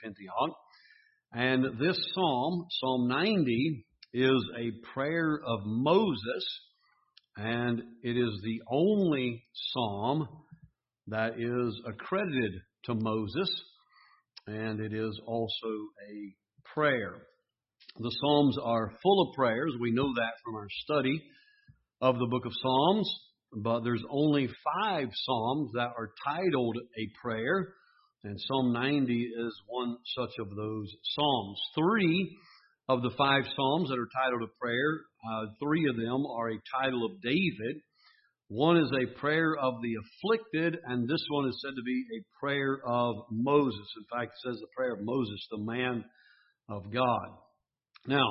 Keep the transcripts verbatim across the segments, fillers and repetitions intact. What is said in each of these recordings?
Pentateuch. And this psalm, Psalm ninety, is a prayer of Moses, and it is the only psalm that is accredited to Moses, and it is also a prayer. The Psalms are full of prayers. We know that from our study of the book of Psalms, but there's only five Psalms that are titled a prayer, and Psalm ninety is one such of those Psalms. Three of the five Psalms that are titled a prayer, uh, three of them are a title of David. One is a prayer of the afflicted, and this one is said to be a prayer of Moses. In fact, it says the prayer of Moses, the man of God. Now,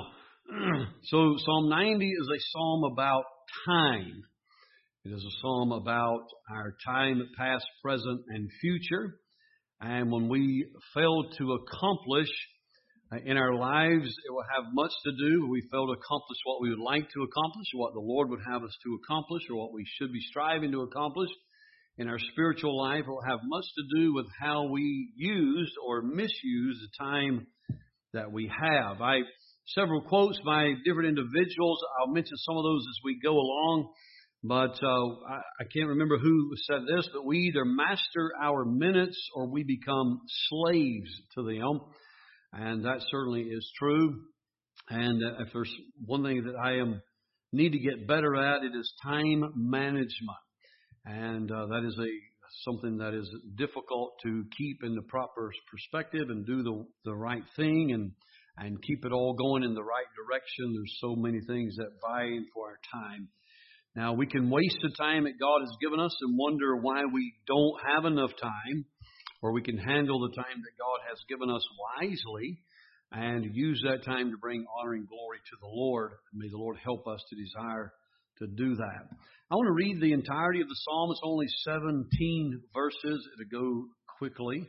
so Psalm ninety is a psalm about time. It is a psalm about our time, past, present, and future. And when we fail to accomplish in our lives, it will have much to do. We fail to accomplish what we would like to accomplish, or what the Lord would have us to accomplish, or what we should be striving to accomplish in our spiritual life. It will have much to do with how we use or misuse the time that we have. I several quotes by different individuals. I'll mention some of those as we go along. But uh, I, I can't remember who said this, but we either master our minutes or we become slaves to them. And that certainly is true. And uh, if there's one thing that I am need to get better at, it is time management. And uh, that is a something that is difficult to keep in the proper perspective and do the the right thing and and keep it all going in the right direction. There's so many things that vie for our time. Now, we can waste the time that God has given us and wonder why we don't have enough time, or we can handle the time that God has given us wisely and use that time to bring honor and glory to the Lord. May the Lord help us to desire to do that. I want to read the entirety of the psalm. It's only seventeen verses. It'll go quickly.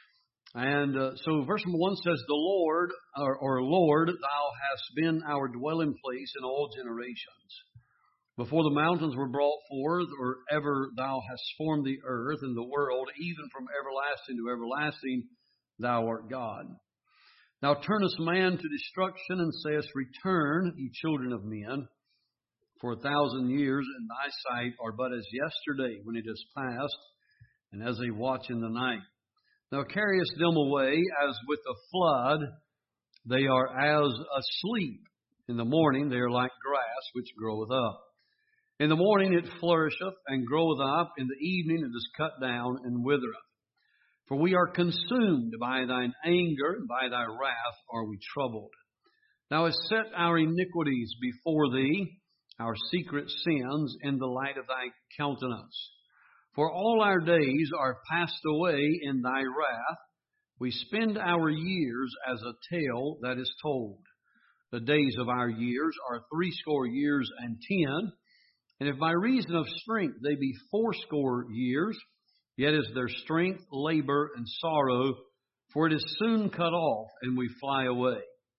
And uh, so verse number one says, The Lord, or, or Lord, Thou hast been our dwelling place in all generations. Before the mountains were brought forth, or ever Thou hast formed the earth and the world, even from everlasting to everlasting, Thou art God. Thou turnest man to destruction, and sayest, Return, ye children of men. For a thousand years in Thy sight are but as yesterday, when it is past, and as a watch in the night. Thou carriest them away as with a flood. They are as asleep. In the morning they are like grass which groweth up. In the morning it flourisheth and groweth up. In the evening it is cut down and withereth. For we are consumed by Thine anger, and by Thy wrath are we troubled. Thou hast set our iniquities before Thee, our secret sins in the light of Thy countenance. For all our days are passed away in Thy wrath. We spend our years as a tale that is told. The days of our years are threescore years and ten. And if by reason of strength they be fourscore years, yet is their strength labor and sorrow, for it is soon cut off, and we fly away.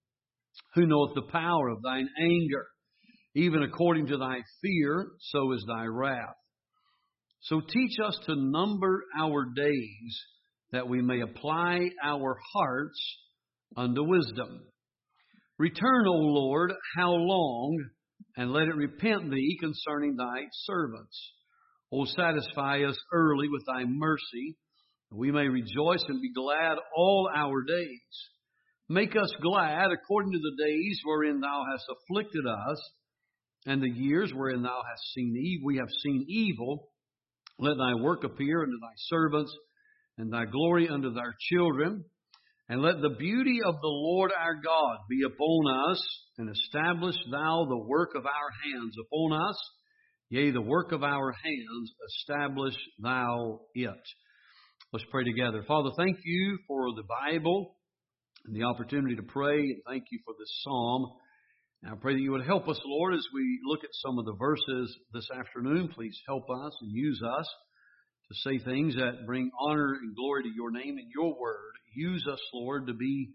Who knoweth the power of Thine anger? Even according to Thy fear, so is Thy wrath. So teach us to number our days, that we may apply our hearts unto wisdom. Return, O Lord, how long? And let it repent Thee concerning Thy servants. O satisfy us early with Thy mercy, that we may rejoice and be glad all our days. Make us glad according to the days wherein Thou hast afflicted us, and the years wherein Thou hast seen evil. We have seen evil. Let Thy work appear unto Thy servants, and Thy glory unto Thy children. And let the beauty of the Lord our God be upon us, and establish Thou the work of our hands upon us. Yea, the work of our hands, establish Thou it. Let's pray together. Father, thank You for the Bible and the opportunity to pray, and thank You for this psalm. And I pray that You would help us, Lord, as we look at some of the verses this afternoon. Please help us and use us to say things that bring honor and glory to Your name and Your word. Use us, Lord, to be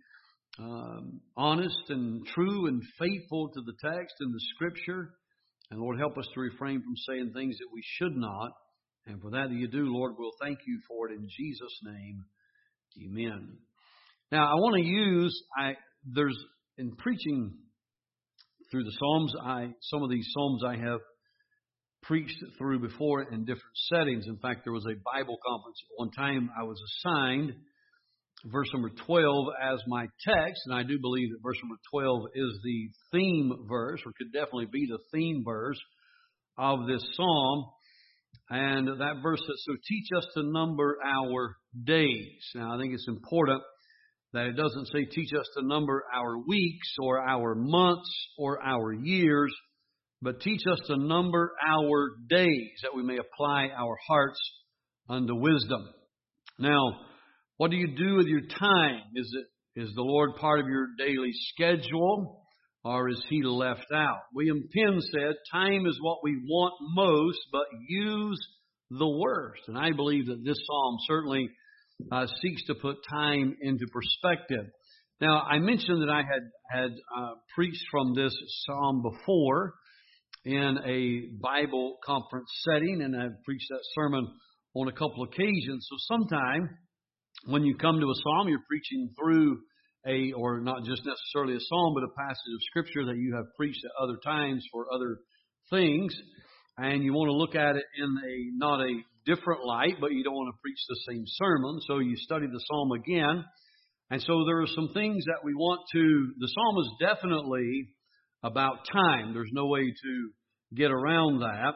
um, honest and true and faithful to the text and the Scripture. And Lord, help us to refrain from saying things that we should not. And for that that You do, Lord, we'll thank You for it in Jesus' name. Amen. Now, I want to use, I there's, in preaching through the Psalms, I some of these Psalms I have preached through before in different settings. In fact, there was a Bible conference at one time I was assigned verse number twelve as my text, and I do believe that verse number twelve is the theme verse, or could definitely be the theme verse of this psalm. And that verse says, so teach us to number our days. Now, I think it's important that it doesn't say teach us to number our weeks or our months or our years, but teach us to number our days, that we may apply our hearts unto wisdom. Now, what do you do with your time? Is it is the Lord part of your daily schedule, or is He left out? William Penn said, time is what we want most, but use the worst. And I believe that this psalm certainly uh, seeks to put time into perspective. Now, I mentioned that I had, had uh, preached from this psalm before in a Bible conference setting, and I've preached that sermon on a couple occasions. So sometime when you come to a psalm, you're preaching through a, or not just necessarily a psalm, but a passage of Scripture that you have preached at other times for other things, and you want to look at it in a, not a different light, but you don't want to preach the same sermon, so you study the psalm again. And so there are some things that we want to, the psalm is definitely about time. There's no way to get around that.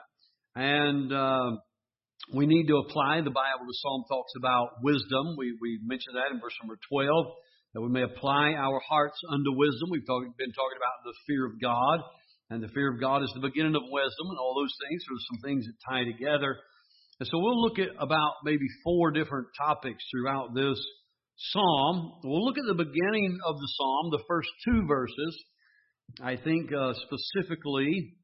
And uh, we need to apply the Bible. The psalm talks about wisdom. We we mentioned that in verse number twelve, that we may apply our hearts unto wisdom. We've talk, been talking about the fear of God, and the fear of God is the beginning of wisdom, and all those things. There's some things that tie together. And so we'll look at about maybe four different topics throughout this psalm. We'll look at the beginning of the psalm, the first two verses. I think uh, specifically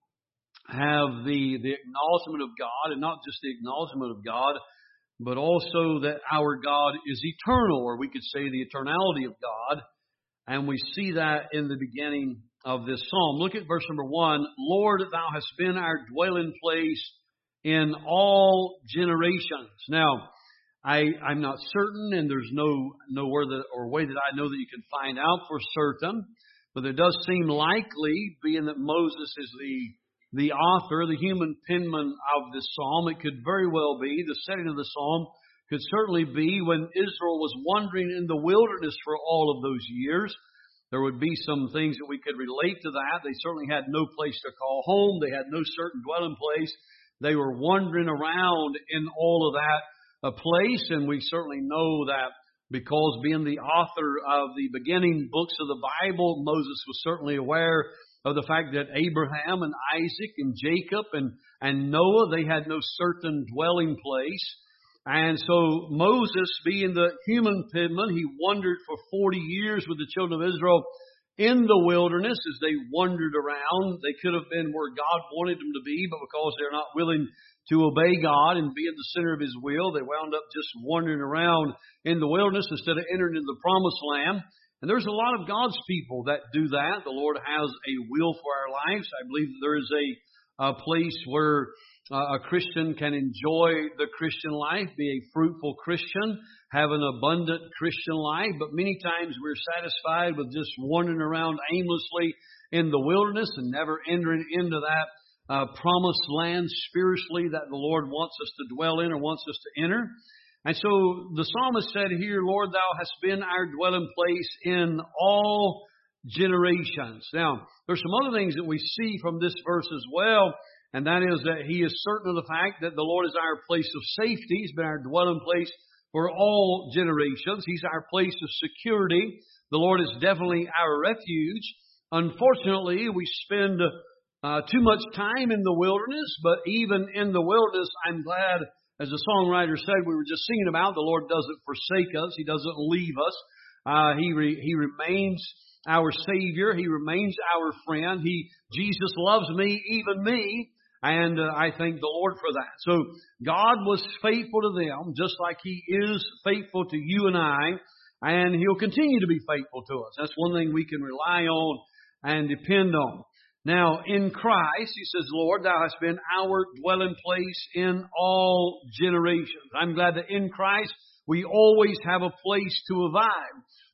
have the, the acknowledgement of God, and not just the acknowledgement of God, but also that our God is eternal, or we could say the eternality of God. And we see that in the beginning of this psalm. Look at verse number one. Lord, Thou hast been our dwelling place in all generations. Now, I, I'm not certain, and there's no nowhere that or way that I know that you can find out for certain, but it does seem likely, being that Moses is the the author, the human penman of this psalm, it could very well be, the setting of the psalm could certainly be when Israel was wandering in the wilderness for all of those years. There would be some things that we could relate to that. They certainly had no place to call home. They had no certain dwelling place. They were wandering around in all of that uh, place, and we certainly know that because being the author of the beginning books of the Bible, Moses was certainly aware of the fact that Abraham and Isaac and Jacob and, and Noah, they had no certain dwelling place. And so Moses, being the human penman, he wandered for forty years with the children of Israel in the wilderness as they wandered around. They could have been where God wanted them to be, but because they're not willing to obey God and be in the center of His will, they wound up just wandering around in the wilderness instead of entering into the promised land. And there's a lot of God's people that do that. The Lord has a will for our lives. I believe that there is a, a place where uh, a Christian can enjoy the Christian life, be a fruitful Christian, have an abundant Christian life. But many times we're satisfied with just wandering around aimlessly in the wilderness and never entering into that uh, promised land spiritually that the Lord wants us to dwell in or wants us to enter. And so the psalmist said here, Lord, Thou hast been our dwelling place in all generations. Now, there's some other things that we see from this verse as well, and that is that He is certain of the fact that the Lord is our place of safety. He's been our dwelling place for all generations. He's our place of security. The Lord is definitely our refuge. Unfortunately, we spend uh, too much time in the wilderness, but even in the wilderness, I'm glad, as the songwriter said, we were just singing about, the Lord doesn't forsake us. He doesn't leave us. Uh, he re, He remains our Savior. He remains our friend. He Jesus loves me, even me, and uh, I thank the Lord for that. So God was faithful to them, just like He is faithful to you and I, and He'll continue to be faithful to us. That's one thing we can rely on and depend on. Now, in Christ, He says, Lord, Thou hast been our dwelling place in all generations. I'm glad that in Christ we always have a place to abide.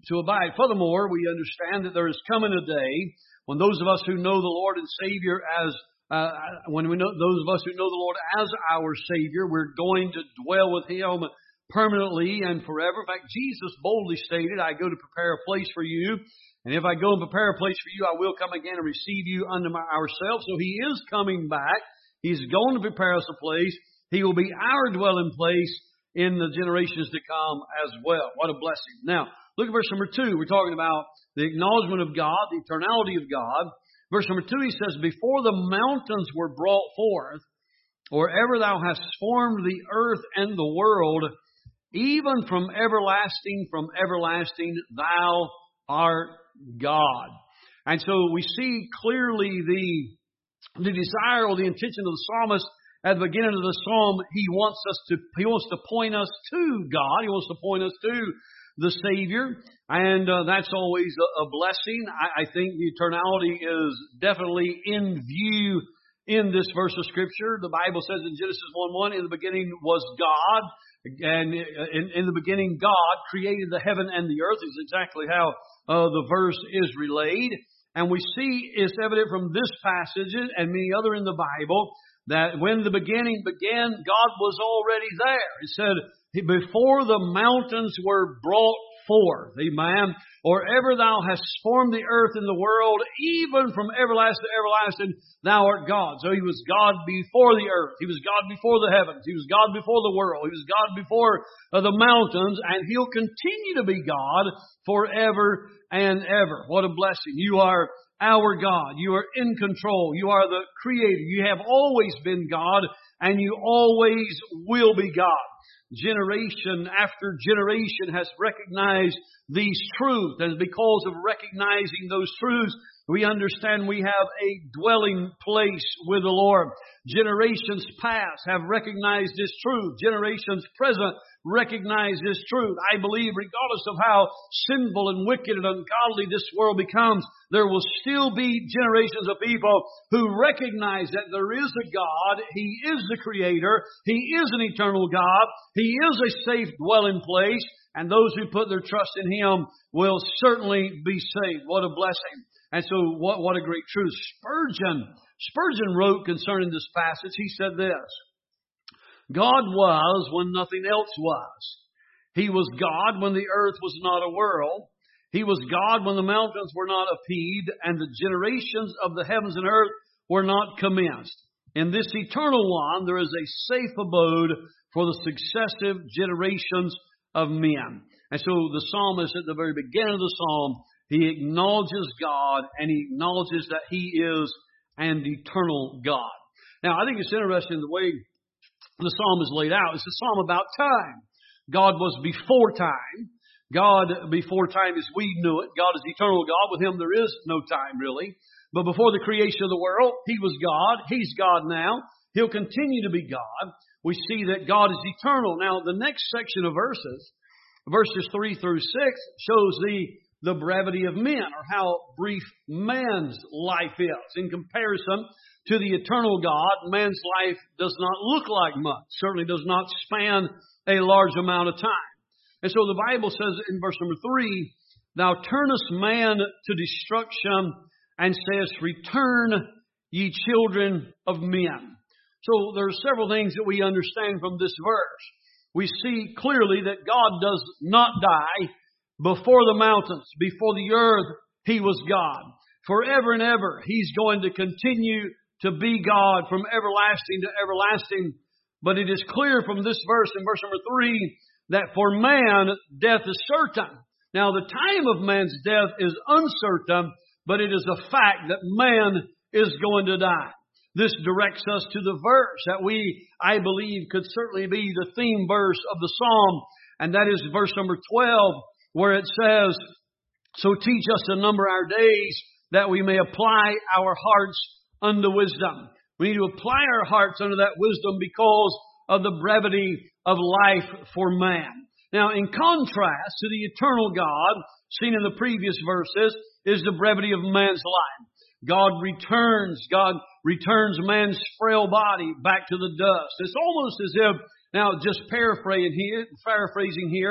to abide. Furthermore, we understand that there is coming a day when those of us who know the Lord and Savior as uh, when we know those of us who know the Lord as our Savior, we're going to dwell with Him permanently and forever. In fact, Jesus boldly stated, "I go to prepare a place for you. And if I go and prepare a place for you, I will come again and receive you unto my, ourselves." So He is coming back. He's going to prepare us a place. He will be our dwelling place in the generations to come as well. What a blessing. Now, look at verse number two. We're talking about the acknowledgement of God, the eternality of God. Verse number two, he says, "Before the mountains were brought forth, or ever thou hast formed the earth and the world, even from everlasting, from everlasting, thou art God." And so we see clearly the, the desire or the intention of the psalmist at the beginning of the psalm. He wants us to, he wants to point us to God. He wants to point us to the Savior. And uh, that's always a, a blessing. I, I think the eternality is definitely in view in this verse of Scripture. The Bible says in Genesis one one, "In the beginning was God." And in, in the beginning, God created the heaven and the earth. Is exactly how uh, the verse is relayed. And we see it's evident from this passage and many other in the Bible that when the beginning began, God was already there. It said, "Before the mountains were brought forth," amen, "or ever thou hast formed the earth and the world, even from everlasting to everlasting, thou art God." So He was God before the earth. He was God before the heavens. He was God before the world. He was God before uh, the mountains. And He'll continue to be God forever and ever. What a blessing. You are our God. You are in control. You are the Creator. You have always been God, and you always will be God. Generation after generation has recognized these truths, and because of recognizing those truths, we understand we have a dwelling place with the Lord. Generations past have recognized this truth. Generations present recognize this truth. I believe regardless of how sinful and wicked and ungodly this world becomes, there will still be generations of people who recognize that there is a God. He is the Creator. He is an eternal God. He is a safe dwelling place. And those who put their trust in Him will certainly be saved. What a blessing. And so what, what a great truth. Spurgeon, Spurgeon wrote concerning this passage, he said this: "God was when nothing else was. He was God when the earth was not a world. He was God when the mountains were not upheaved and the generations of the heavens and earth were not commenced. In this eternal one there is a safe abode for the successive generations of men." And so the psalmist at the very beginning of the psalm, he acknowledges God and he acknowledges that He is an eternal God. Now, I think it's interesting the way the psalm is laid out. It's a psalm about time. God was before time. God before time as we knew it. God is eternal God. With Him there is no time really. But before the creation of the world, He was God. He's God now. He'll continue to be God. We see that God is eternal. Now, the next section of verses, verses three through six, shows the the brevity of men, or how brief man's life is. In comparison to the eternal God, man's life does not look like much. Certainly does not span a large amount of time. And so the Bible says in verse number three, "Thou turnest man to destruction and sayest, Return, ye children of men." So there are several things that we understand from this verse. We see clearly that God does not die. Before the mountains, before the earth, He was God. Forever and ever, He's going to continue to be God from everlasting to everlasting. But it is clear from this verse, in verse number three, that for man, death is certain. Now, the time of man's death is uncertain, but it is a fact that man is going to die. This directs us to the verse that we, I believe, could certainly be the theme verse of the psalm. And that is verse number twelve, where it says, "So teach us to number our days, that we may apply our hearts unto wisdom." We need to apply our hearts unto that wisdom because of the brevity of life for man. Now, in contrast to the eternal God, seen in the previous verses, is the brevity of man's life. God returns, God returns man's frail body back to the dust. It's almost as if, now just paraphrasing here, paraphrasing here,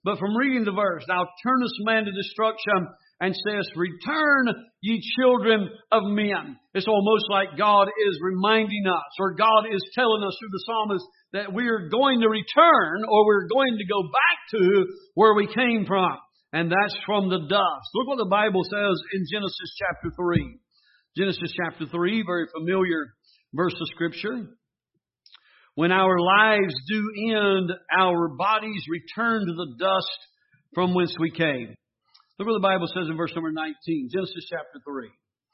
But from reading the verse, thou turnest man to destruction and sayest, return, ye children of men. It's almost like God is reminding us, or God is telling us through the psalmist that we are going to return, or we're going to go back to where we came from. And that's from the dust. Look what the Bible says in Genesis chapter three. Genesis chapter three, very familiar verse of Scripture. When our lives do end, our bodies return to the dust from whence we came. Look what the Bible says in verse number nineteen, Genesis chapter three.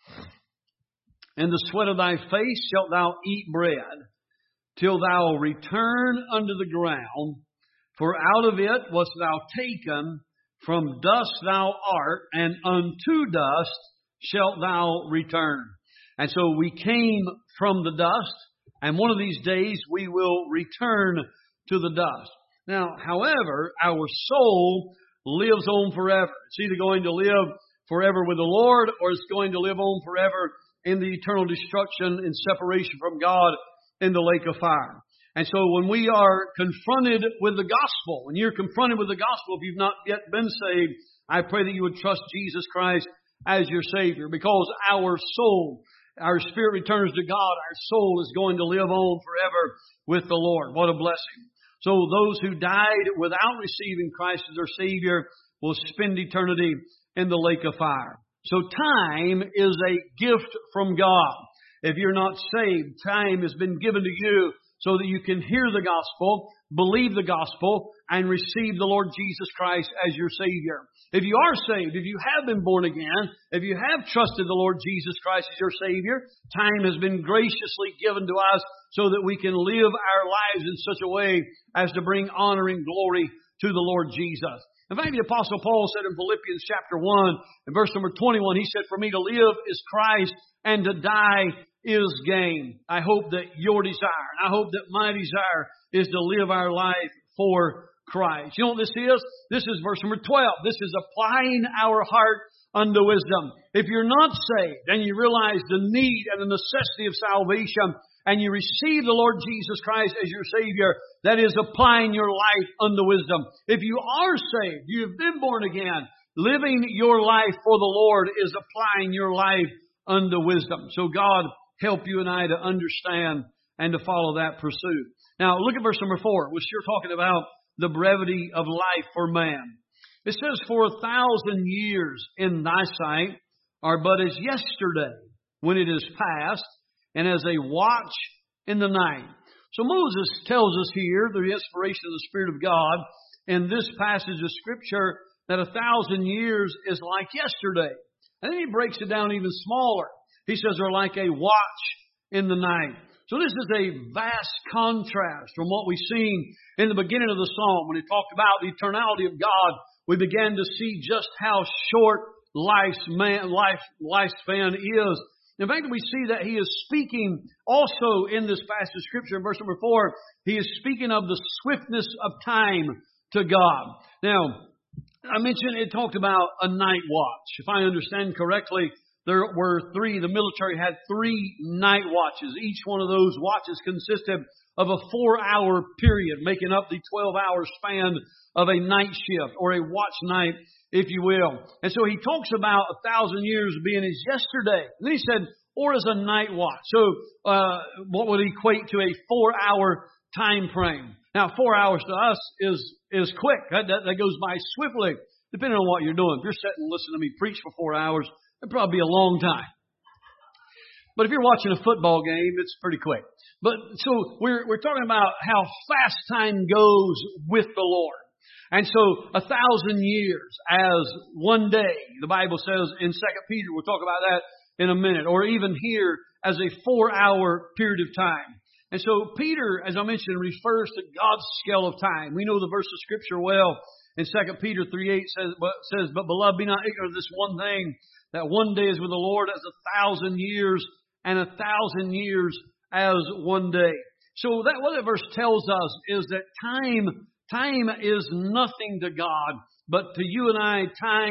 In the sweat of thy face shalt thou eat bread, till thou return unto the ground, for out of it wast thou taken, from dust thou art, and unto dust shalt thou return. And so we came from the dust, and one of these days we will return to the dust. Now, however, our soul lives on forever. It's either going to live forever with the Lord, or it's going to live on forever in the eternal destruction and separation from God in the lake of fire. And so when we are confronted with the gospel, when you're confronted with the gospel, if you've not yet been saved, I pray that you would trust Jesus Christ as your Savior, because our soul, our spirit returns to God. Our soul is going to live on forever with the Lord. What a blessing. So those who died without receiving Christ as their Savior will spend eternity in the lake of fire. So time is a gift from God. If you're not saved, time has been given to you so that you can hear the gospel, believe the gospel, and receive the Lord Jesus Christ as your Savior. If you are saved, if you have been born again, if you have trusted the Lord Jesus Christ as your Savior, time has been graciously given to us so that we can live our lives in such a way as to bring honor and glory to the Lord Jesus. In fact, the Apostle Paul said in Philippians chapter one, in verse number twenty-one, he said, for me to live is Christ, and to die is gain. I hope that your desire, and I hope that my desire, is to live our life for Christ. You know what this is? This is verse number twelve. This is applying our heart unto wisdom. If you're not saved, and you realize the need and the necessity of salvation, and you receive the Lord Jesus Christ as your Savior, that is applying your life unto wisdom. If you are saved, you have been born again, living your life for the Lord is applying your life unto wisdom. So God help you and I to understand and to follow that pursuit. Now look at verse number four. We're still talking about the brevity of life for man. It says, for a thousand years in thy sight are but as yesterday when it is past, and as a watch in the night. So Moses tells us here, through the inspiration of the Spirit of God, in this passage of Scripture, that a thousand years is like yesterday. And then he breaks it down even smaller. He says they're like a watch in the night. So this is a vast contrast from what we've seen in the beginning of the psalm. When he talked about the eternality of God, we began to see just how short life's man, life, lifespan is. In fact, we see that he is speaking also in this passage of Scripture in verse number four. He is speaking of the swiftness of time to God. Now, I mentioned it talked about a night watch. If I understand correctly, there were three, the military had three night watches. Each one of those watches consisted of a four-hour period, making up the twelve-hour span of a night shift, or a watch night, if you will. And so he talks about a thousand years being as yesterday. And then he said, or as a night watch. So uh, what would equate to a four-hour time frame. Now, four hours to us is is quick. That, that, that goes by swiftly, depending on what you're doing. If you're sitting and listening to me preach for four hours, it'd probably be a long time. But if you're watching a football game, it's pretty quick. But so we're we're talking about how fast time goes with the Lord. And so a thousand years as one day, the Bible says in Second Peter, we'll talk about that in a minute, or even here as a four-hour period of time. And so Peter, as I mentioned, refers to God's scale of time. We know the verse of Scripture well. In Second Peter three eight says, says, but beloved, be not ignorant of this one thing, that one day is with the Lord as a thousand years, and a thousand years as one day. So that what that verse tells us is that time, time is nothing to God, but to you and I, time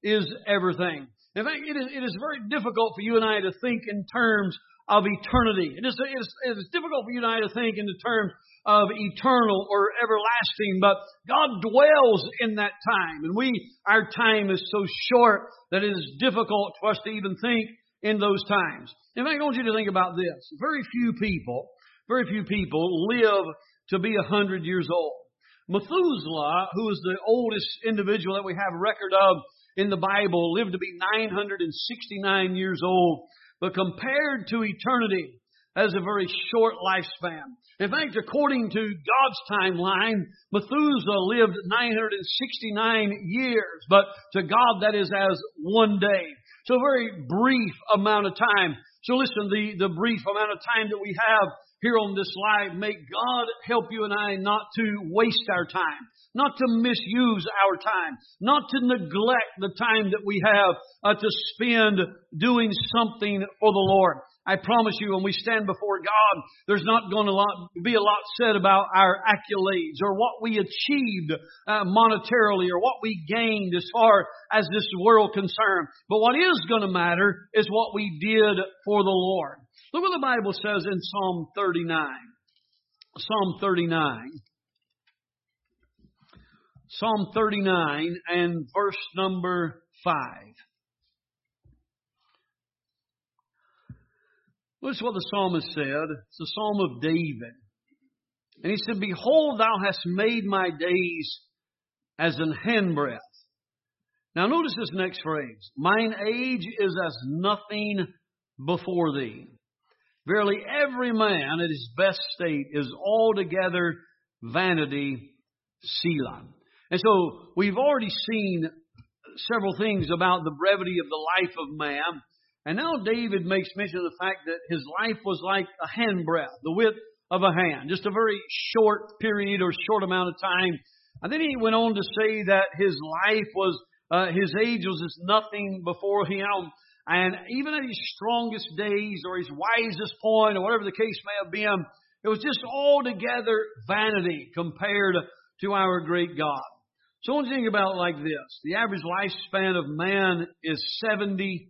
is everything. In fact, it is, it is very difficult for you and I to think in terms of eternity. It is, it is, it is difficult for you and I to think in the terms of eternal or everlasting, but God dwells in that time. And we, our time is so short that it is difficult for us to even think in those times. In fact, I want you to think about this. Very few people, very few people live to be a hundred years old. Methuselah, who is the oldest individual that we have record of in the Bible, lived to be nine hundred sixty-nine years old. But compared to eternity, that is a very short lifespan. In fact, according to God's timeline, Methuselah lived nine hundred sixty-nine years. But to God, that is as one day. So a very brief amount of time. So listen, the, the brief amount of time that we have here on this live, may God help you and I not to waste our time, not to misuse our time, not to neglect the time that we have uh, to spend doing something for the Lord. I promise you, when we stand before God, there's not going to be a lot said about our accolades or what we achieved uh, monetarily or what we gained as far as this world concerned. But what is going to matter is what we did for the Lord. Look what the Bible says in Psalm thirty-nine. Psalm thirty-nine. Psalm thirty-nine and verse number five. This is what the psalmist said. It's the Psalm of David. And he said, "Behold, thou hast made my days as an handbreadth." Now notice this next phrase. "Mine age is as nothing before thee. Verily every man at his best state is altogether vanity, Selah." And so we've already seen several things about the brevity of the life of man. And now David makes mention of the fact that his life was like a handbreadth, the width of a hand, just a very short period or short amount of time. And then he went on to say that his life was, uh, his age was as nothing before him. And even at his strongest days or his wisest point or whatever the case may have been, it was just altogether vanity compared to our great God. So I want you to think about it like this. The average lifespan of man is seventy,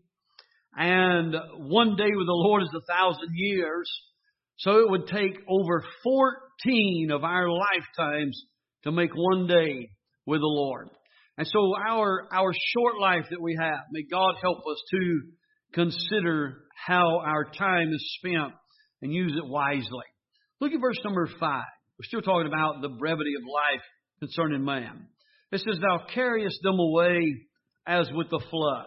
and one day with the Lord is a thousand years. So it would take over fourteen of our lifetimes to make one day with the Lord. And so our, our short life that we have, may God help us to consider how our time is spent and use it wisely. Look at verse number five. We're still talking about the brevity of life concerning man. It says, "Thou carriest them away as with the flood.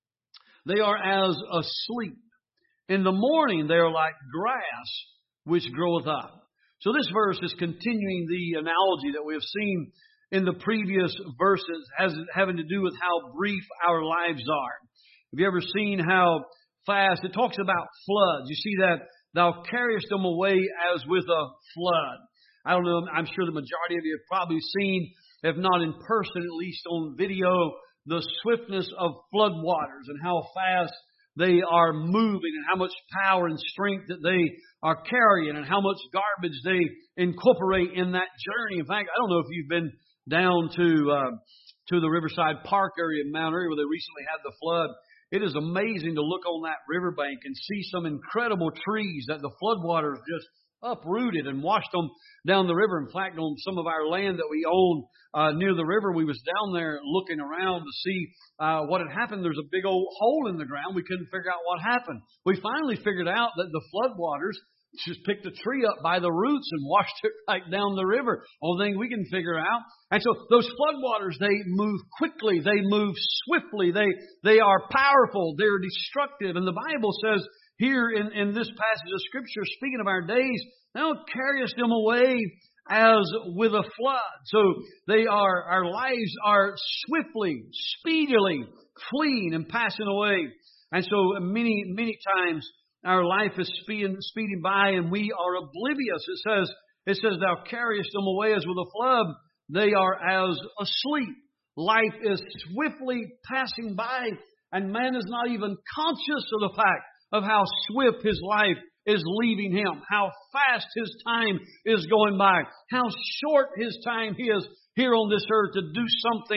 They are as asleep. In the morning they are like grass which groweth up." So this verse is continuing the analogy that we have seen in the previous verses, as having to do with how brief our lives are. Have you ever seen how fast? It talks about floods. You see that, "Thou carriest them away as with a flood." I don't know, I'm sure the majority of you have probably seen, if not in person, at least on video, the swiftness of flood waters and how fast they are moving and how much power and strength that they are carrying and how much garbage they incorporate in that journey. In fact, I don't know if you've been down to uh, to the Riverside Park area in Mount Airy where they recently had the flood. It is amazing to look on that riverbank and see some incredible trees that the floodwaters just uprooted and washed them down the river. In fact, on some of our land that we own uh, near the river, we was down there looking around to see uh, what had happened. There's a big old hole in the ground. We couldn't figure out what happened. We finally figured out that the floodwaters just picked a tree up by the roots and washed it right down the river. Only thing we can figure out. And so those floodwaters, they move quickly. They move swiftly. They, they are powerful. They're destructive. And the Bible says here in, in this passage of Scripture, speaking of our days, "Thou carriest them away as with a flood." So they are, our lives are swiftly, speedily fleeing and passing away. And so many, many times our life is speeding, speeding by and we are oblivious. It says, it says, "Thou carriest them away as with a flood." They are as asleep. Life is swiftly passing by and man is not even conscious of the fact of how swift his life is leaving him, how fast his time is going by, how short his time is here on this earth to do something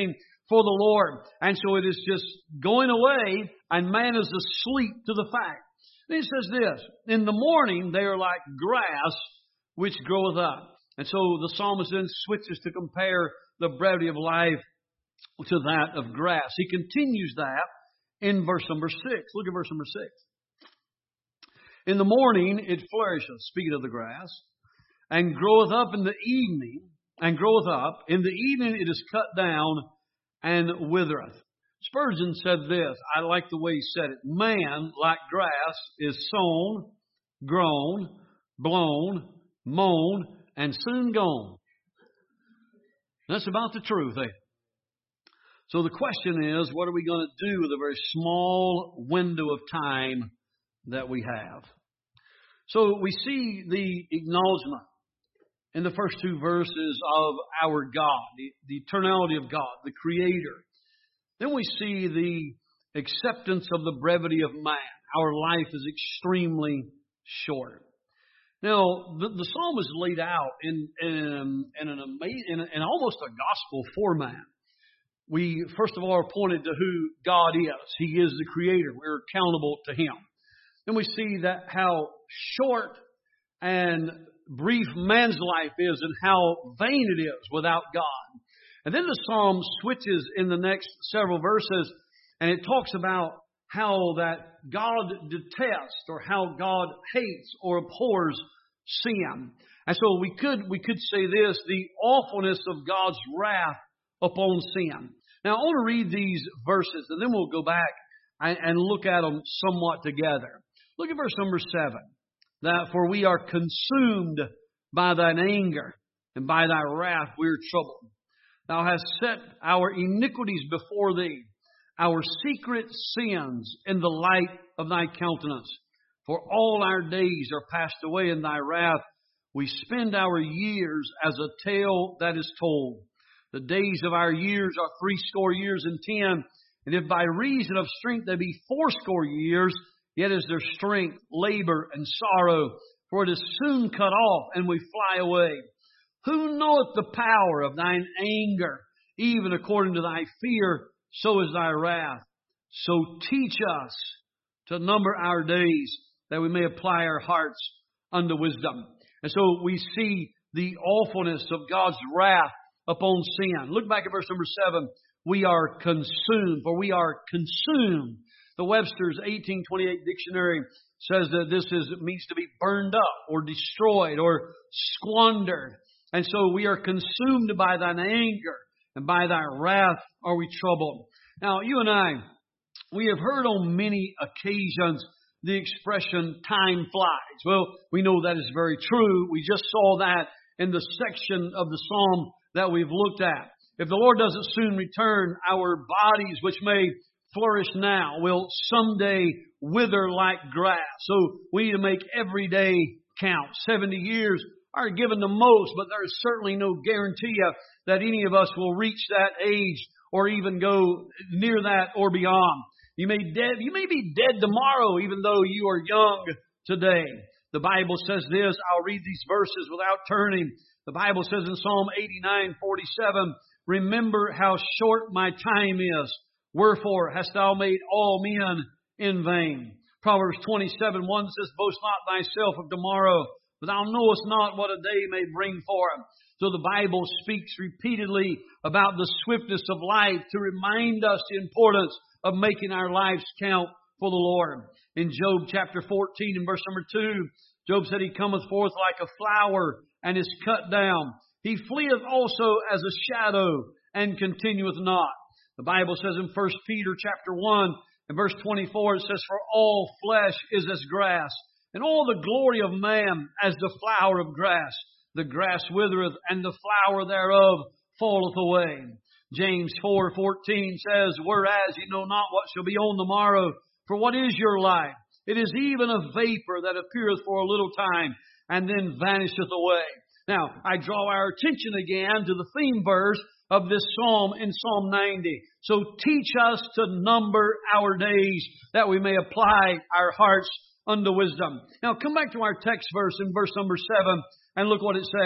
for the Lord. And so it is just going away, and man is asleep to the fact. Then he says this, in the morning they are like grass which groweth up. And so the psalmist then switches to compare the brevity of life to that of grass. He continues that in verse number six. Look at verse number six. In the morning it flourisheth, speaking of the grass, and groweth up in the evening, and groweth up. In the evening it is cut down and withereth. Spurgeon said this. I like the way he said it. Man, like grass, is sown, grown, blown, mown, and soon gone. That's about the truth, eh? So the question is, what are we going to do with a very small window of time that we have? So we see the acknowledgement in the first two verses of our God, the, the eternality of God, the Creator. Then we see the acceptance of the brevity of man. Our life is extremely short. Now, the, the psalm is laid out in, in, in, an amazing, in, in almost a gospel format. We, first of all, are pointed to who God is. He is the Creator. We're accountable to Him. Then we see that how short and brief man's life is and how vain it is without God. And then the psalm switches in the next several verses, and it talks about how that God detests or how God hates or abhors sin. And so we could we could say this, the awfulness of God's wrath upon sin. Now I want to read these verses, and then we'll go back and, and look at them somewhat together. Look at verse number seven. That for we are consumed by thine anger, and by thy wrath we are troubled. Thou hast set our iniquities before thee, our secret sins in the light of thy countenance. For all our days are passed away in thy wrath. We spend our years as a tale that is told. The days of our years are threescore years and ten. And if by reason of strength they be fourscore years, yet is their strength labor and sorrow. For it is soon cut off, and we fly away. Who knoweth the power of thine anger? Even according to thy fear, so is thy wrath. So teach us to number our days, that we may apply our hearts unto wisdom. And so we see the awfulness of God's wrath upon sin. Look back at verse number seven. We are consumed, for we are consumed. The Webster's eighteen twenty-eight dictionary says that this is means to be burned up or destroyed or squandered. And so we are consumed by thine anger, and by thy wrath are we troubled. Now, you and I, we have heard on many occasions the expression, time flies. Well, we know that is very true. We just saw that in the section of the psalm that we've looked at. If the Lord doesn't soon return, our bodies, which may flourish now, will someday wither like grass. So we need to make every day count. seventy years are given the most, but there is certainly no guarantee that any of us will reach that age or even go near that or beyond. You may dead, you may be dead tomorrow, even though you are young today. The Bible says this. I'll read these verses without turning. The Bible says in Psalm eighty-nine forty-seven, remember how short my time is. Wherefore hast thou made all men in vain. Proverbs twenty-seven one says, boast not thyself of tomorrow, for thou knowest not what a day may bring forth. So the Bible speaks repeatedly about the swiftness of life to remind us the importance of making our lives count for the Lord. In Job chapter fourteen and verse number two, Job said, he cometh forth like a flower and is cut down. He fleeth also as a shadow and continueth not. The Bible says in First Peter chapter one and verse twenty-four, it says, for all flesh is as grass, and all the glory of man as the flower of grass. The grass withereth, and the flower thereof falleth away. James four fourteen says, whereas ye know not what shall be on the morrow, for what is your life? It is even a vapor that appeareth for a little time, and then vanisheth away. Now, I draw our attention again to the theme verse of this psalm in Psalm ninety. So teach us to number our days, that we may apply our hearts unto wisdom. Now come back to our text verse in verse number seven and look what it says.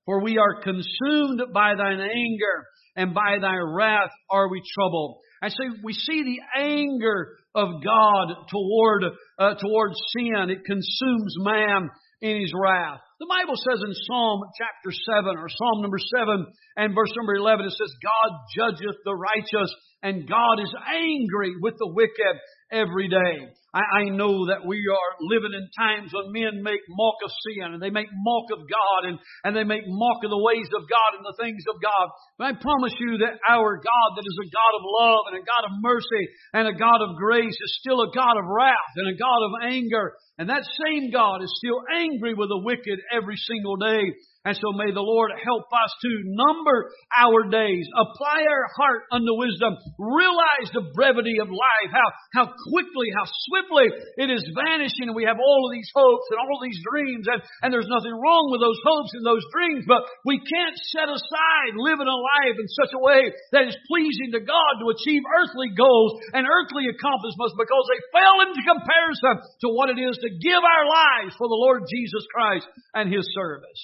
For we are consumed by thine anger, and by thy wrath are we troubled. I say we see the anger of God toward uh, toward sin. It consumes man in His wrath. The Bible says in Psalm chapter seven, or Psalm number seven and verse number eleven, it says, God judgeth the righteous, and God is angry with the wicked every day. I, I know that we are living in times when men make mock of sin, and they make mock of God, and, and they make mock of the ways of God and the things of God. But I promise you that our God, that is a God of love and a God of mercy and a God of grace, is still a God of wrath and a God of anger. And that same God is still angry with the wicked every single day. And so may the Lord help us to number our days, apply our heart unto wisdom, realize the brevity of life, how, how quickly, how swiftly it is vanishing, and we have all of these hopes and all of these dreams, and, and there's nothing wrong with those hopes and those dreams, but we can't set aside living a life in such a way that is pleasing to God to achieve earthly goals and earthly accomplishments, because they fail into comparison to what it is to give our lives for the Lord Jesus Christ and His service.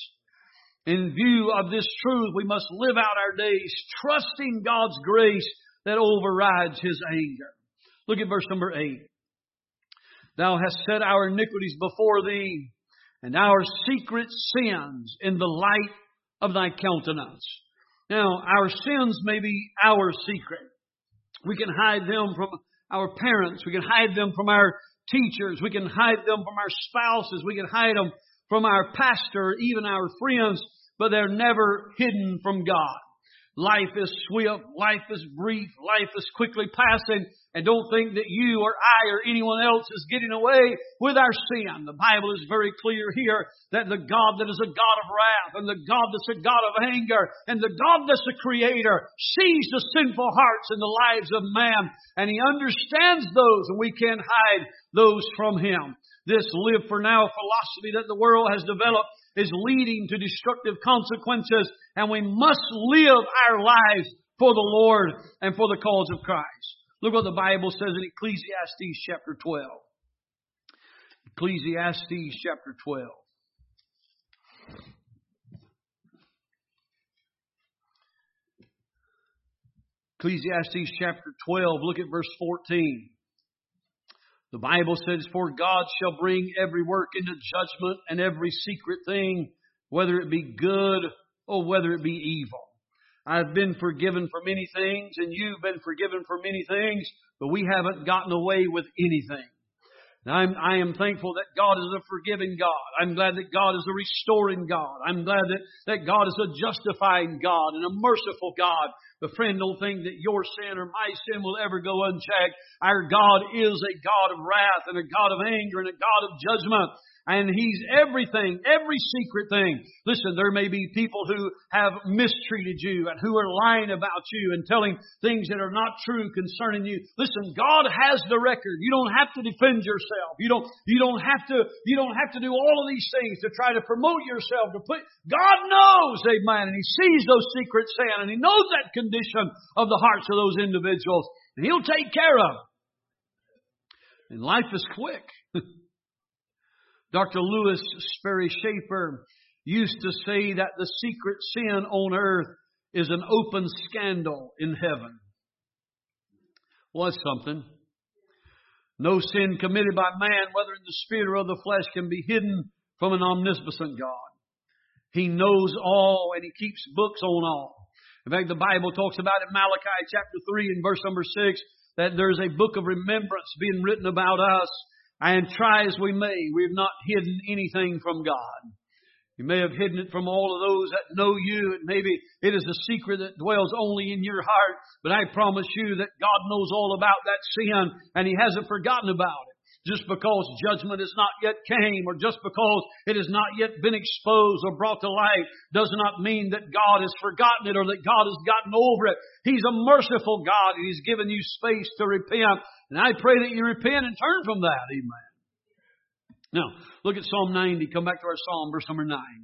In view of this truth, we must live out our days trusting God's grace that overrides His anger. Look at verse number eight. Thou hast set our iniquities before Thee, and our secret sins in the light of Thy countenance. Now, our sins may be our secret. We can hide them from our parents. We can hide them from our teachers. We can hide them from our spouses. We can hide them from our pastor, even our friends, but they're never hidden from God. Life is swift, life is brief, life is quickly passing, and don't think that you or I or anyone else is getting away with our sin. The Bible is very clear here that the God that is a God of wrath, and the God that's a God of anger, and the God that's a creator sees the sinful hearts and the lives of man, and He understands those, and we can't hide those from Him. This live for now philosophy that the world has developed is leading to destructive consequences, and we must live our lives for the Lord and for the cause of Christ. Look what the Bible says in Ecclesiastes chapter twelve. Ecclesiastes chapter twelve. Ecclesiastes chapter twelve, look at verse fourteen. The Bible says, For God shall bring every work into judgment, and every secret thing, whether it be good or whether it be evil. I've been forgiven for many things, and you've been forgiven for many things, but we haven't gotten away with anything. And I'm, I am thankful that God is a forgiving God. I'm glad that God is a restoring God. I'm glad that, that God is a justifying God and a merciful God. But friend, don't think that your sin or my sin will ever go unchecked. Our God is a God of wrath and a God of anger and a God of judgment. And He's everything, every secret thing. Listen, there may be people who have mistreated you and who are lying about you and telling things that are not true concerning you. Listen, God has the record. You don't have to defend yourself. You don't, you don't have to, you don't have to do all of these things to try to promote yourself. To put, God knows, amen, and He sees those secret sin, and He knows that condition of the hearts of those individuals, and He'll take care of them. And life is quick. Doctor Lewis Sperry Schaefer used to say that the secret sin on earth is an open scandal in heaven. Was something. No sin committed by man, whether in the spirit or of the flesh, can be hidden from an omnipotent God. He knows all, and He keeps books on all. In fact, the Bible talks about in Malachi chapter three and verse number six that there's a book of remembrance being written about us. And try as we may, we have not hidden anything from God. You may have hidden it from all of those that know you, and maybe it is a secret that dwells only in your heart. But I promise you that God knows all about that sin, and He hasn't forgotten about it. Just because judgment has not yet came, or just because it has not yet been exposed or brought to light, does not mean that God has forgotten it or that God has gotten over it. He's a merciful God, and He's given you space to repent. And I pray that you repent and turn from that. Amen. Now, look at Psalm ninety. Come back to our Psalm, verse number nine.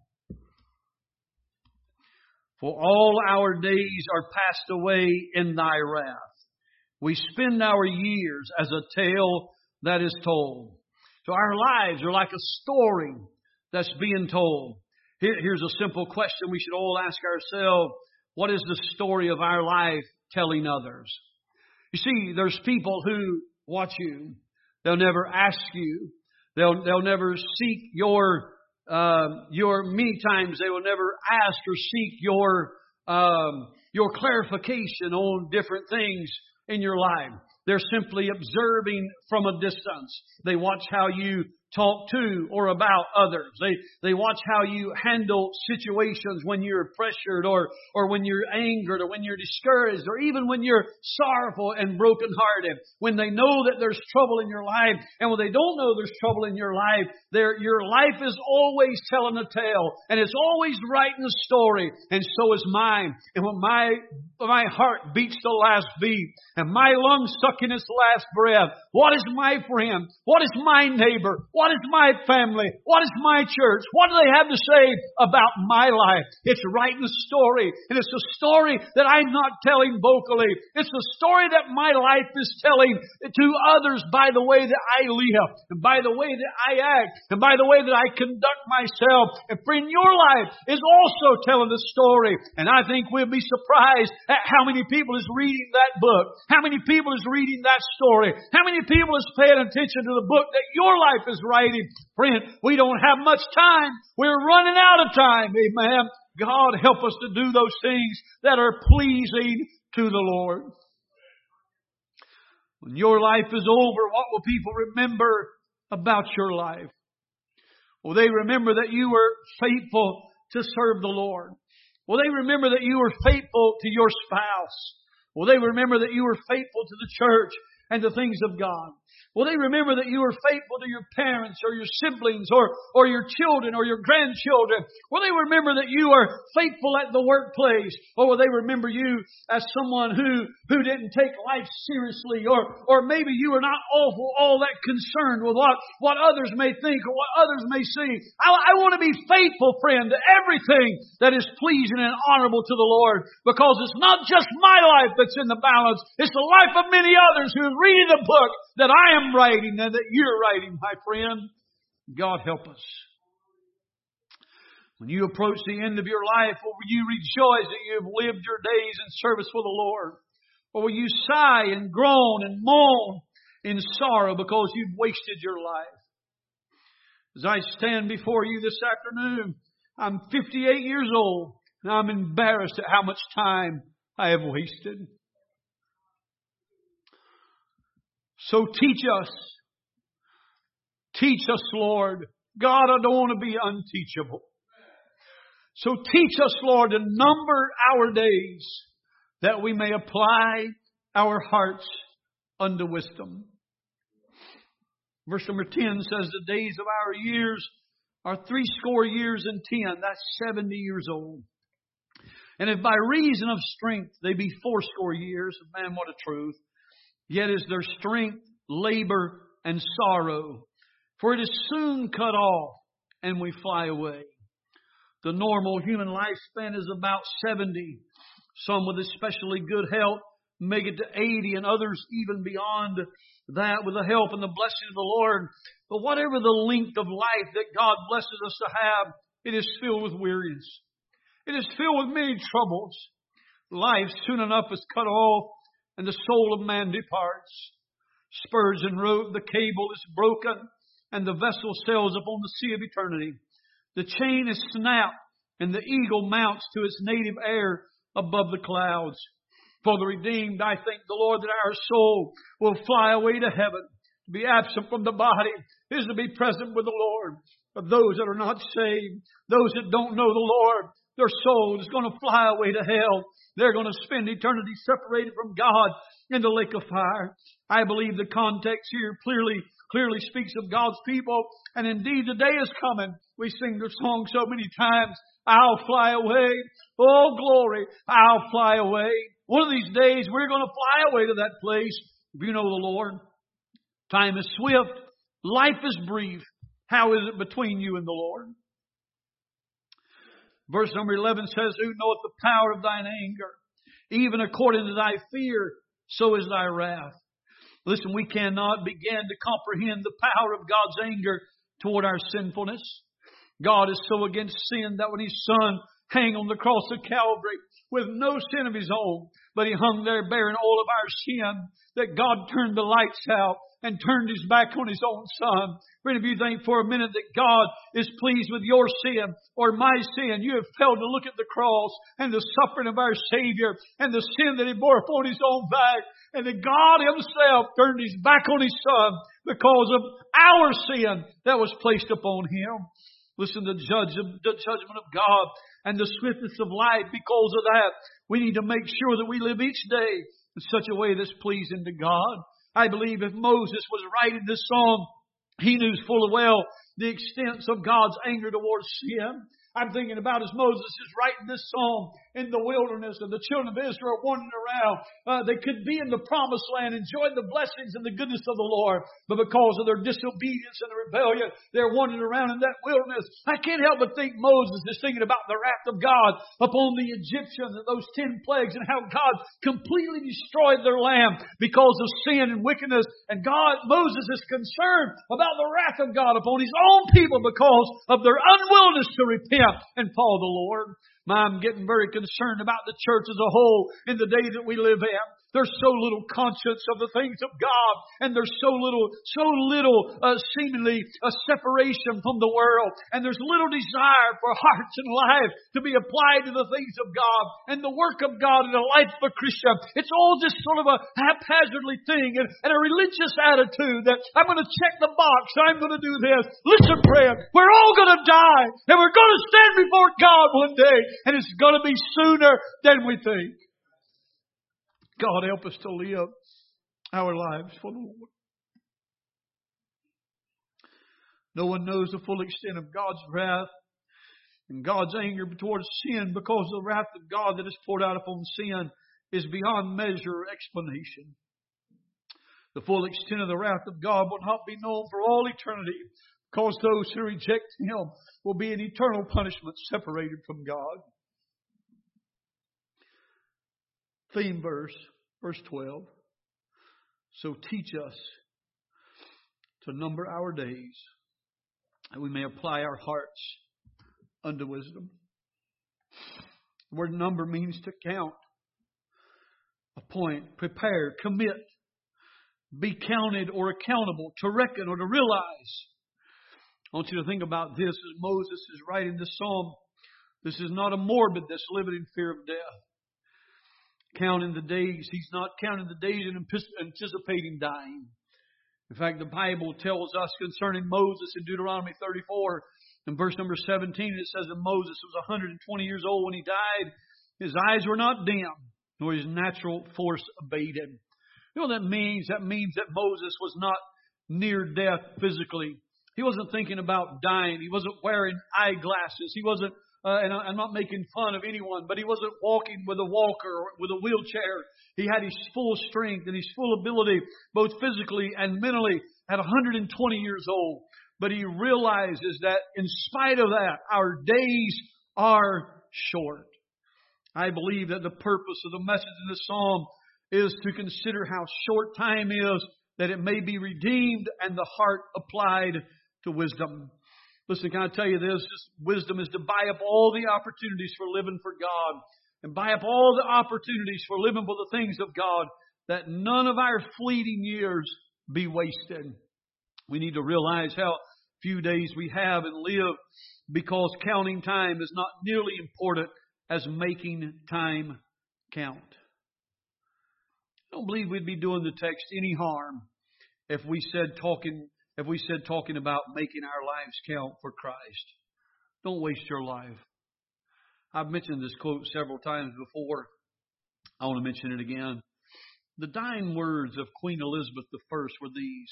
For all our days are passed away in Thy wrath. We spend our years as a tale that is told. So our lives are like a story that's being told. Here, here's a simple question we should all ask ourselves. What is the story of our life telling others? You see, there's people who watch you. They'll never ask you. They'll, they'll never seek your, uh, your, many times they will never ask or seek your, um, your clarification on different things in your life. They're simply observing from a distance. They watch how you talk to or about others. They they watch how you handle situations when you're pressured or or when you're angered or when you're discouraged or even when you're sorrowful and brokenhearted. When they know that there's trouble in your life and when they don't know there's trouble in your life, their your life is always telling a tale and it's always writing a story, and so is mine. And when my my heart beats the last beat and my lungs suck in its last breath, what is my friend? What is my neighbor? What is my family? What is my church? What do they have to say about my life? It's writing a story. And it's a story that I'm not telling vocally. It's a story that my life is telling to others by the way that I live and by the way that I act and by the way that I conduct myself. And friend, your life is also telling a story. And I think we'll be surprised at how many people is reading that book. How many people is reading that story. How many people is paying attention to the book that your life is writing. Friend, we don't have much time. We're running out of time. Amen. God help us to do those things that are pleasing to the Lord. When your life is over, what will people remember about your life? Will they remember that you were faithful to serve the Lord? Will they remember that you were faithful to your spouse? Will they remember that you were faithful to the church and the things of God? Will they remember that you were faithful to your parents or your siblings or, or your children or your grandchildren? Will they remember that you are faithful at the workplace? Or will they remember you as someone who, who didn't take life seriously? Or, or maybe you are not awful, all that concerned with what, what others may think or what others may see. I, I want to be faithful, friend, to everything that is pleasing and honorable to the Lord, because it's not just my life that's in the balance. It's the life of many others who are reading the book that I am writing and that you're writing, my friend. God help us. When you approach the end of your life, will you rejoice that you have lived your days in service for the Lord? Or will you sigh and groan and moan in sorrow because you've wasted your life? As I stand before you this afternoon, I'm fifty-eight years old and I'm embarrassed at how much time I have wasted. So teach us. Teach us, Lord. God, I don't want to be unteachable. So teach us, Lord, to number our days that we may apply our hearts unto wisdom. Verse number ten says the days of our years are three score years and ten. That's seventy years old. And if by reason of strength they be fourscore years, man, what a truth. Yet is their strength, labor, and sorrow. For it is soon cut off, and we fly away. The normal human lifespan is about seventy. Some with especially good health make it to eighty, and others even beyond that with the help and the blessing of the Lord. But whatever the length of life that God blesses us to have, it is filled with weariness. It is filled with many troubles. Life soon enough is cut off, and the soul of man departs. Spurgeon wrote, the cable is broken, and the vessel sails upon the sea of eternity. The chain is snapped, and the eagle mounts to its native air above the clouds. For the redeemed, I thank the Lord that our soul will fly away to heaven. To be absent from the body is to be present with the Lord. But those that are not saved, those that don't know the Lord, their soul is going to fly away to hell. They're going to spend eternity separated from God in the lake of fire. I believe the context here clearly, clearly speaks of God's people. And indeed, the day is coming. We sing the song so many times. I'll fly away. Oh, glory. I'll fly away. One of these days, we're going to fly away to that place. If you know the Lord, time is swift. Life is brief. How is it between you and the Lord? Verse number eleven says, who knoweth the power of thine anger? Even according to thy fear, so is thy wrath. Listen, we cannot begin to comprehend the power of God's anger toward our sinfulness. God is so against sin that when His Son hung on the cross of Calvary with no sin of His own, but He hung there bearing all of our sin, that God turned the lights out and turned His back on His own Son. For any of you think for a minute that God is pleased with your sin or my sin, you have failed to look at the cross and the suffering of our Savior and the sin that He bore upon His own back, and that God Himself turned His back on His Son because of our sin that was placed upon Him. Listen to the, judge, the judgment of God and the swiftness of life. Because of that, we need to make sure that we live each day in such a way that's pleasing to God. I believe if Moses was writing this song, he knew full well the extent of God's anger towards sin. I'm thinking about as Moses is writing this song in the wilderness and the children of Israel wandering around. Uh, they could be in the promised land, enjoying the blessings and the goodness of the Lord. But because of their disobedience and the rebellion, they're wandering around in that wilderness. I can't help but think Moses is thinking about the wrath of God upon the Egyptians and those ten plagues and how God completely destroyed their land because of sin and wickedness. And God, Moses is concerned about the wrath of God upon His own people because of their unwillingness to repent and follow the Lord. I'm getting very concerned about the church as a whole in the day that we live in. There's so little conscience of the things of God, and there's so little, so little uh, seemingly a separation from the world, and there's little desire for hearts and life to be applied to the things of God and the work of God in the life of a Christian. It's all just sort of a haphazardly thing and, and a religious attitude that I'm going to check the box, I'm going to do this. Listen, friend, we're all going to die, and we're going to stand before God one day, and it's going to be sooner than we think. God, help us to live our lives for the Lord. No one knows the full extent of God's wrath and God's anger towards sin, because the wrath of God that is poured out upon sin is beyond measure or explanation. The full extent of the wrath of God will not be known for all eternity, because those who reject Him will be in eternal punishment, separated from God. Theme verse, verse twelve. So teach us to number our days, that we may apply our hearts unto wisdom. The word number means to count, appoint, prepare, commit, be counted or accountable, to reckon or to realize. I want you to think about this as Moses is writing this psalm. This is not a morbid that's living in fear of death. Counting the days. He's not counting the days and anticipating dying. In fact, the Bible tells us concerning Moses in Deuteronomy thirty-four, in verse number seventeen, it says that Moses was one hundred twenty years old when he died. His eyes were not dim, nor his natural force abated. You know what that means? That means that Moses was not near death physically. He wasn't thinking about dying. He wasn't wearing eyeglasses. He wasn't Uh, and I'm not making fun of anyone, but he wasn't walking with a walker or with a wheelchair. He had his full strength and his full ability, both physically and mentally, at one hundred twenty years old. But he realizes that in spite of that, our days are short. I believe that the purpose of the message in this psalm is to consider how short time is, that it may be redeemed and the heart applied to wisdom. Listen, can I tell you this? Just wisdom is to buy up all the opportunities for living for God, and buy up all the opportunities for living for the things of God, that none of our fleeting years be wasted. We need to realize how few days we have and live, because counting time is not nearly important as making time count. I don't believe we'd be doing the text any harm if we said talking If we said talking about making our lives count for Christ. Don't waste your life. I've mentioned this quote several times before. I want to mention it again. The dying words of Queen Elizabeth the First were these: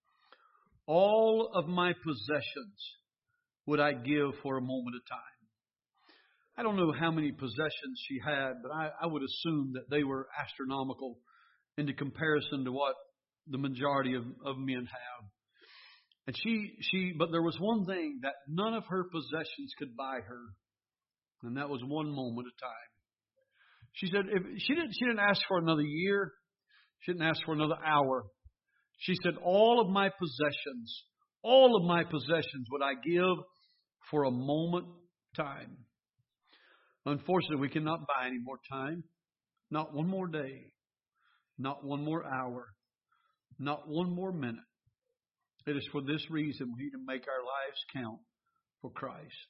all of my possessions would I give for a moment of time. I don't know how many possessions she had, but I, I would assume that they were astronomical in comparison to what the majority of, of men have. And she, she, but there was one thing that none of her possessions could buy her, and that was one moment of time. She said, if she didn't, she didn't ask for another year. She didn't ask for another hour. She said, all of my possessions, all of my possessions would I give for a moment time. Unfortunately, we cannot buy any more time. Not one more day. Not one more hour. Not one more minute. It is for this reason we need to make our lives count for Christ.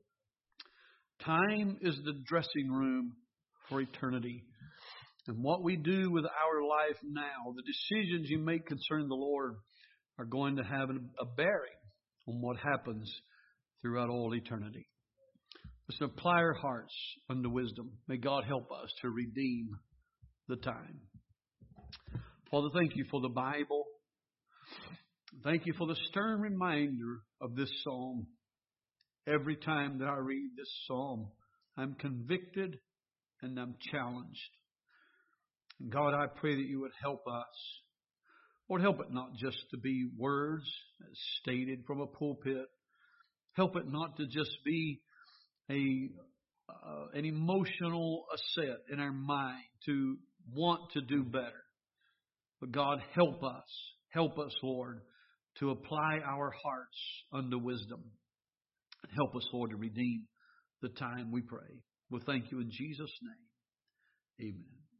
Time is the dressing room for eternity. And what we do with our life now, the decisions you make concerning the Lord, are going to have a bearing on what happens throughout all eternity. Let's apply our hearts unto wisdom. May God help us to redeem the time. Father, thank you for the Bible. Thank you for the stern reminder of this psalm. Every time that I read this psalm, I'm convicted and I'm challenged. And God, I pray that you would help us. Lord, help it not just to be words stated from a pulpit. Help it not to just be a uh, an emotional asset in our mind to want to do better. But God, help us. Help us, Lord, to apply our hearts unto wisdom. Help us, Lord, to redeem the time, we pray. We'll thank you in Jesus' name. Amen.